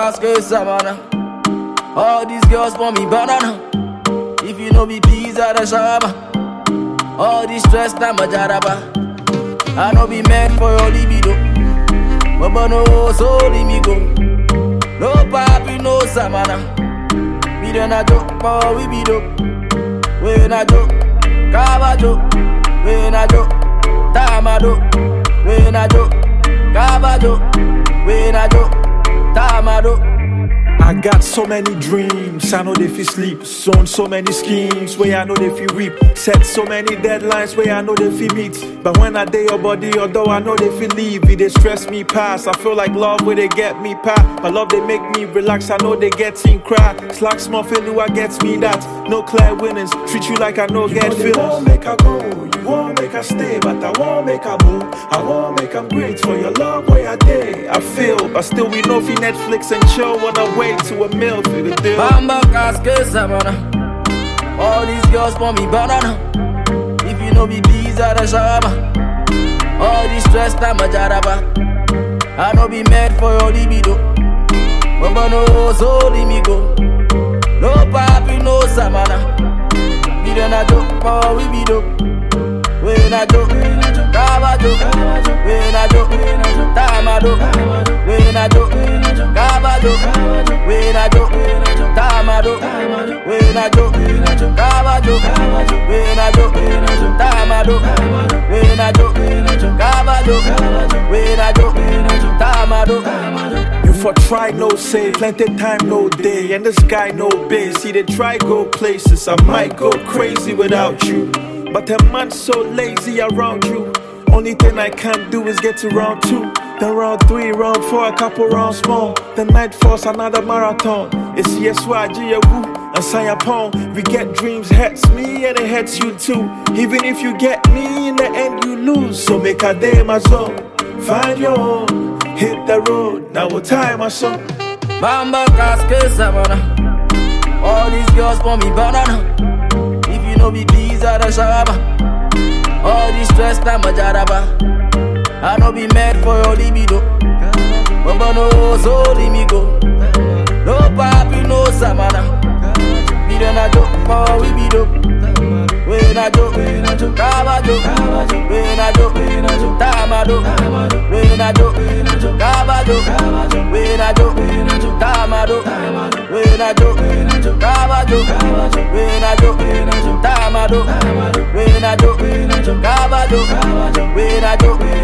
casket savannah. All these girls want me banana. If you know me pizza the shama. All this stress na majaraba. I no be meant for your libido. But no so let me go. No papi no samana. Me don't a joke, but we be dope. We na joke, cabajo. We na joke, tamado. We na joke, cabajo. We na joke, tamado. I got so many dreams, I know they feel sleep. Sown so many schemes, where I know they feel reap. Set so many deadlines, where I know they feel meet. But when I day your body, although I know they feel leave, it they stress me past. I feel like love where they get me past. My love they make me relax, I know they get in cry. Slack small failure gets me that. No clear winners, treat you like I know get feelings. You won't make her go, you won't make her stay, but I won't make her move. I won't make them great for your love where I day. I feel, but still we know fi Netflix and chill on the way to a meal for the deal. Bamba casket savannah. All these girls want me banana. If you know me pizza the shama. All this stress na majaraba. I no be meant for your libido. But no so let me go. No papi no samana. Me don't a joke, but we be dope. We na joke, cabajo. We na joke, tamado. We na joke, cabajo. We na joke, tamado. We na joke, cabajo. We na joke, tamado. We na joke, cabajo. We na joke, tamado. You for try no say, plenty time no day, and this guy no base. See they try go places, I might go crazy without you. But a man so lazy around you. Only thing I can't do is get to round 2. Then round 3, round 4, a couple rounds more. Then night force another marathon. It's yes why woo and Sayapon. We get dreams hurts me and it hurts you too. Even if you get me in the end you lose. So make a day my zone. Find your own. Hit the road. Now what time I saw. Bamba casket savannah. All these girls want me banana. If you know me pizza the shama. All this stress na majaraba. I no be meant for your libido. But no so let me go. No papi no samana. Me don't a joke, but we be dope. We na joke, cabajo. We na joke, tamado. We na joke, cabajo. We na joke, tamado. We na joke, cabajo. We na joke, tamado. We na joke, cabajo. We na joke.